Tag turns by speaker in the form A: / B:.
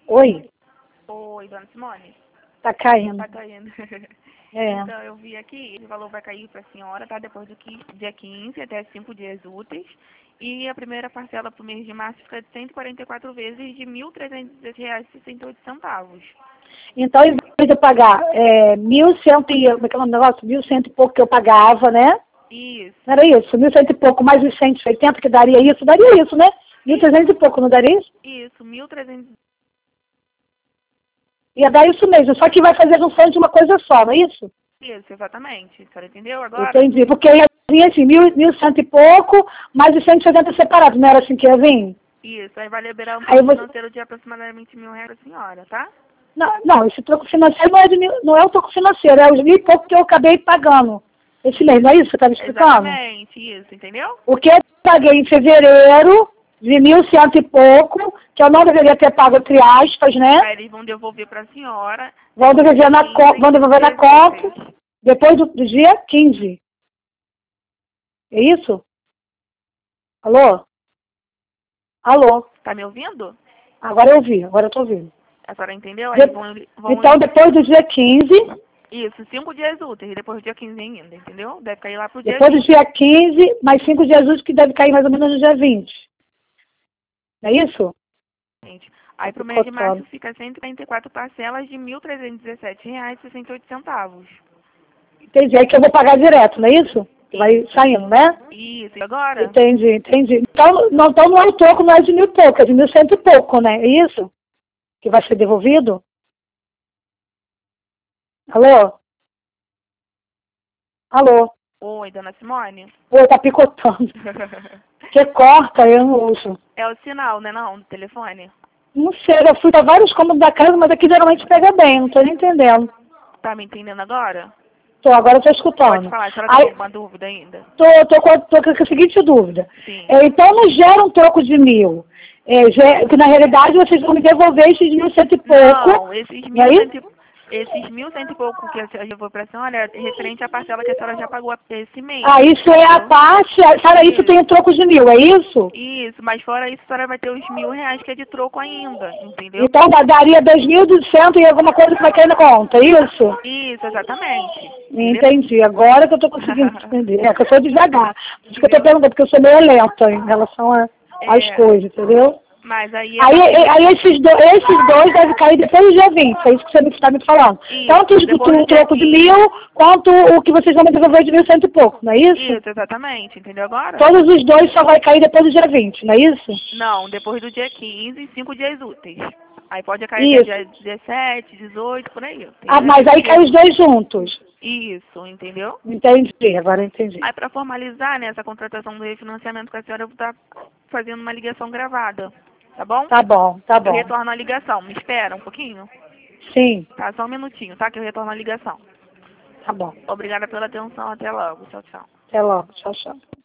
A: Oi,
B: Oi, dona Simone.
A: tá caindo.
B: Tá caindo.
A: É.
B: Então, eu vi aqui, o valor vai cair para a senhora, tá? Depois do dia 15 até 5 dias úteis. E a primeira parcela para o mês de março fica de 144 vezes de R$ 1.310,68.
A: Então, em vez de eu pagar 1.100 e... Como é que é o negócio? 1.100 e pouco que eu pagava, né?
B: Isso.
A: Não era isso? 1.100 e pouco mais os 180 que daria isso? Daria isso, né? 1.300 e pouco, não daria isso?
B: Isso, 1.300.
A: Ia dar isso mesmo, só que vai fazer junção de uma coisa só, não é isso?
B: Isso, exatamente. A senhora entendeu agora?
A: Entendi, porque ia vir assim, 1.100 e pouco, mais os 180 separados, não era assim que ia vir?
B: Isso, aí vai liberar um
A: Aí
B: troco
A: você...
B: financeiro de aproximadamente R$ 1.000 para a senhora, tá?
A: Não, esse troco financeiro não é o troco financeiro, é os 1.000 e pouco que eu acabei pagando esse mês, não é isso que você está me explicando?
B: Exatamente, isso, entendeu?
A: O que eu paguei em fevereiro, de 1.100 e pouco, que eu não deveria ter pago entre aspas, né?
B: Aí eles vão devolver para a senhora.
A: Vão
B: depois do
A: devolver
B: dia
A: na,
B: 15
A: vão
B: em 5
A: devolver na
B: dias
A: conta
B: úteis.
A: depois do dia 15. É isso? Alô? Alô?
B: Tá me ouvindo?
A: Agora eu ouvi, agora eu tô ouvindo.
B: A senhora entendeu? Aí
A: Então, depois do dia 15,
B: Isso, 5 dias úteis, depois do dia 15 ainda, entendeu? Deve cair lá pro dia
A: depois do
B: 20.
A: dia 15, mais 5 dias úteis, que deve cair mais ou menos no dia 20. Não é isso?
B: Gente.
A: Tá
B: Aí pro mês de março
A: picotando.
B: fica 144 parcelas de R$ 1.317,68.
A: Entendi. Aí que eu vou pagar direto, não é isso? Que vai
B: Isso,
A: saindo, né?
B: isso. E agora?
A: Entendi. Então não é o troco, não é de 1.000 e pouco, é de 1.100 e pouco, né? É isso? Que vai ser devolvido? Alô? Alô?
B: Oi, dona Simone?
A: Pô, tá picotando. Você corta, eu não uso.
B: É o sinal, né, não, do telefone?
A: Não sei, eu fui para vários cômodos da casa, mas aqui geralmente pega bem, não tô nem entendendo.
B: Tá me entendendo agora?
A: Agora eu tô
B: Pode
A: escutando.
B: falar, a senhora tá com
A: Aí,
B: alguma dúvida ainda?
A: tô com a seguinte dúvida.
B: Sim.
A: Então não gera um troco de 1.000. Que na realidade vocês vão me devolver esses 1.100 e pouco,
B: Não, esses
A: não é isso?
B: 1.100 e pouco que a senhora levou pra senhora é referente à parcela que a senhora já pagou esse mês,
A: Ah, isso é a
B: entendeu?
A: parte, para isso tem
B: Isso.
A: um troco de 1.000, é isso?
B: Isso, mas fora isso, a senhora vai ter os R$ 1.000 que é de troco ainda, entendeu?
A: Então daria 2.200 e alguma coisa que vai cair na conta, é isso?
B: Isso, exatamente. Entendeu?
A: Entendi, agora que eu tô conseguindo entender. É que eu sou devagar. Por isso que eu tô
B: Entendeu?
A: perguntando, porque eu sou meio lenta em relação às
B: É,
A: coisas, entendeu?
B: mas aí a
A: Aí,
B: partir do...
A: aí esses dois devem cair depois do dia 20, é isso que você está me falando. Tanto
B: Isso, depois do
A: o
B: dia
A: troco de 1.000,
B: 15.
A: quanto o que vocês vão me devolver de 1.100 e pouco, não é isso?
B: Isso, exatamente. Entendeu agora?
A: Todos os dois só vai cair depois do dia 20, não é isso?
B: Não, depois do dia 15 e 5 dias úteis. Aí pode cair até
A: Isso.
B: dia 17, 18, por aí.
A: Ah,
B: Entendeu?
A: mas aí cai os dois juntos.
B: Isso, entendeu?
A: Entendi, agora eu entendi.
B: Aí para formalizar, né, essa contratação do refinanciamento com a senhora, eu vou estar fazendo uma ligação gravada, tá bom?
A: Tá bom, tá
B: Eu
A: bom.
B: retorno a ligação. Me espera um pouquinho?
A: Sim,
B: Tá, só um minutinho, tá? Que eu retorno a ligação.
A: tá bom.
B: Obrigada pela atenção. Até logo. Tchau, tchau.
A: Até logo, tchau, tchau.